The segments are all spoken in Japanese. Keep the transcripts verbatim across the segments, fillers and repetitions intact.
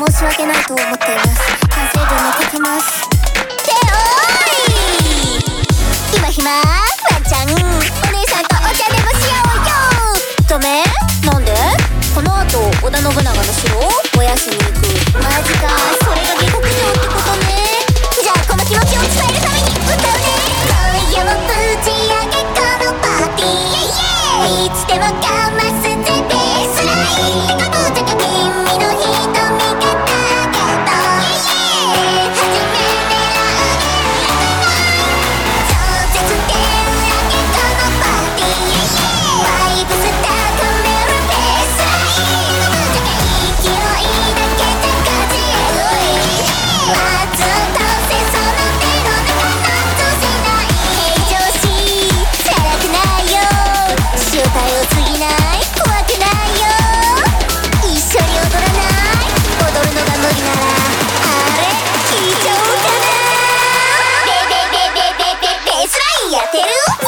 申し訳ないと思っています。反省文も書きます。っておーい、今暇？ワンちゃん、お姉さんとお茶でもしようよ。ダメ？なんで？この後織田信長の城を燃やしに行く。マジか、それが下克上ってことね。じゃあこの気持ちを伝えるために歌うね。今夜もぶち上げこのパーティー、いつでもかますぜベースライン。ってことじゃ君の瞳がターゲット、初め狙う超絶手上げこのパーティー、バイブス高めるベースライン。勢いだけで風へ吹い、まず倒せその手の中の通せない平常心、辛くないよ、正体を過ぎない、怖くないよ。一緒に踊らない？踊るのが無理ならあれ聞いちゃおうかな。ベベベベベベベースラインやってる？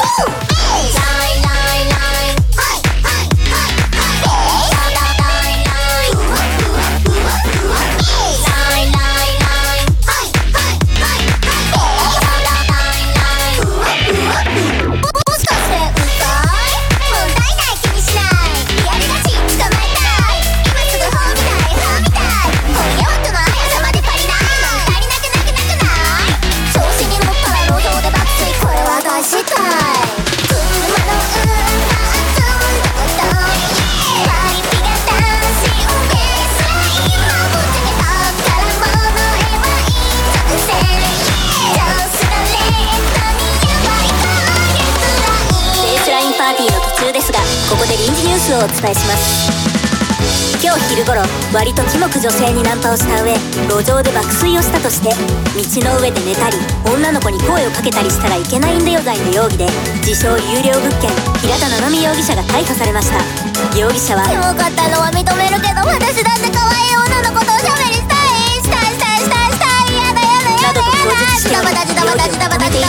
ここで臨時ニュースをお伝えします。今日昼頃、割とキモく女性にナンパをした上、路上で爆睡をしたとして、道の上で寝たり女の子に声をかけたりしたらいけないんだよ罪の容疑で、自称有料物件平田七海容疑者が逮捕されました。容疑者はキモかったのは認めるけど、私だって可愛い女の子とおしゃべりしたいしたいしたいしたいしたい、やだやだやだやだ、などと供述しており、容疑を認めているということです。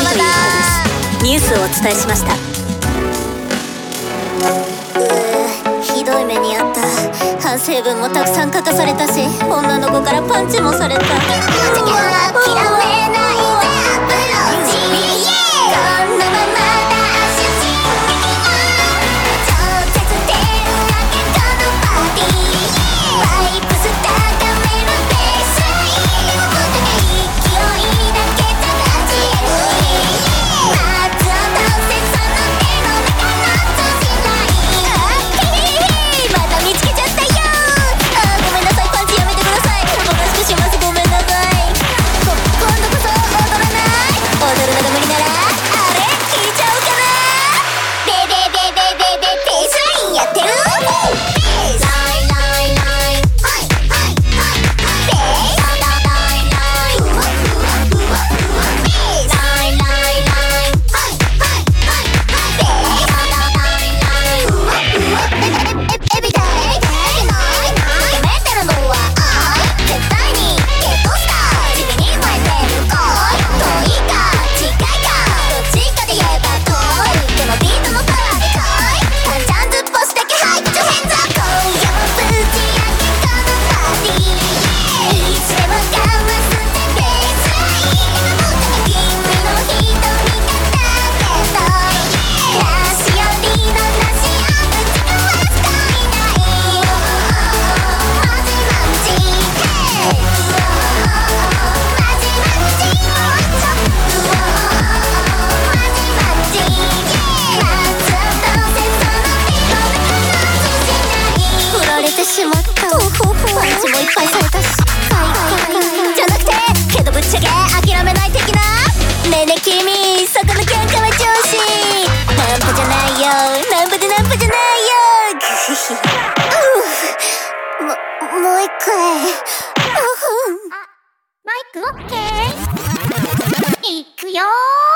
ニュースをお伝えしました。ひどい目にあった。反省文もたくさん書かされたし、女の子からパンチもされた。諦めないでアプローチ、このままダッシュ進撃の超絶手上げこのパーティー、バイブス高めるベースライン。勢いだけで立ちへ吹い、まずは倒せその手の中の通じない。また見つけちゃったよ。あーごめんなさい、パンチやめてください。おとなしくします、ごめんなさい。こ今度こそ踊らない？踊るのが無理ならあれ聞いちゃおうかな。ベベベベベベベースラインやってる？